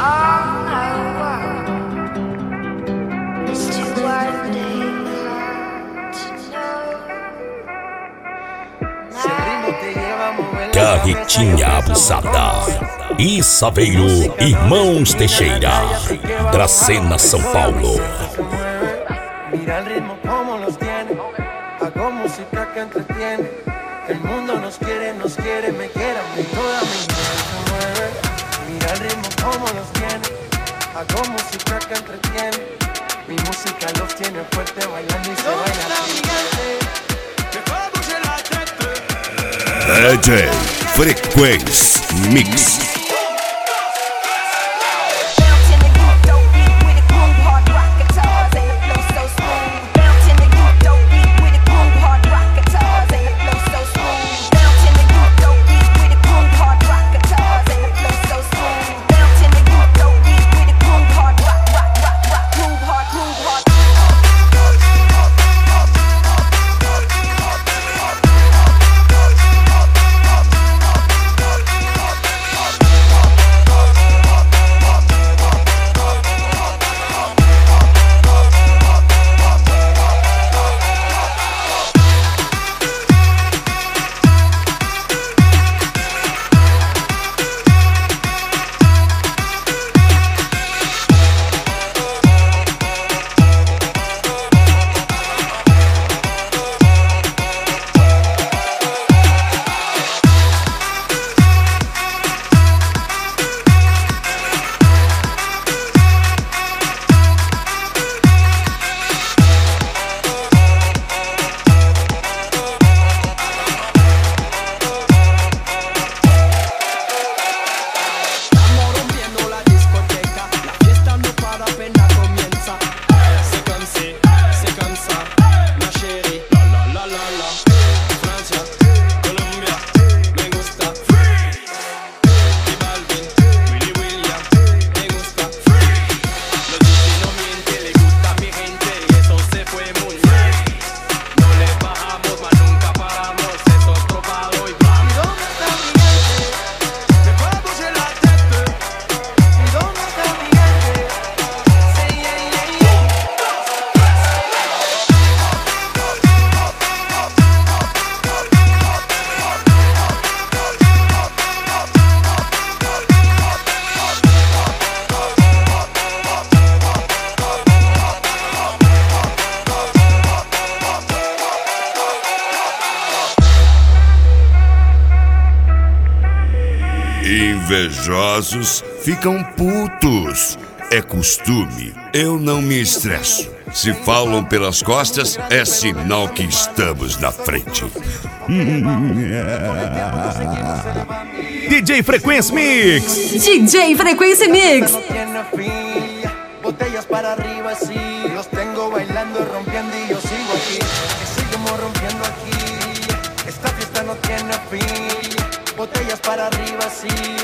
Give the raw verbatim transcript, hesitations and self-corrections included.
Carretinha abusada. E Saveiro, Irmãos Teixeira, Dracena, São Paulo. Mira el ritmo como los tiene. Hago música que entretiene. El mundo nos quiere, nos quiere, me quiere. Y toda mi gente se mueve. Mira el ritmo como los tiene. Hago música que entretiene. Mi música los tiene fuerte bailando y se baila así. D J Frequency Mix. Invejosos ficam putos. É costume. Eu não me estresso. Se falam pelas costas, é sinal que estamos na frente. D J Frequency Mix. D J Frequency Mix. Botellas para arriba, sí. Los tengo bailando, rompiendo y yo sigo aquí. Que seguimos rompiendo aquí. Esta fiesta no tiene fin. Botellas para arriba, sí.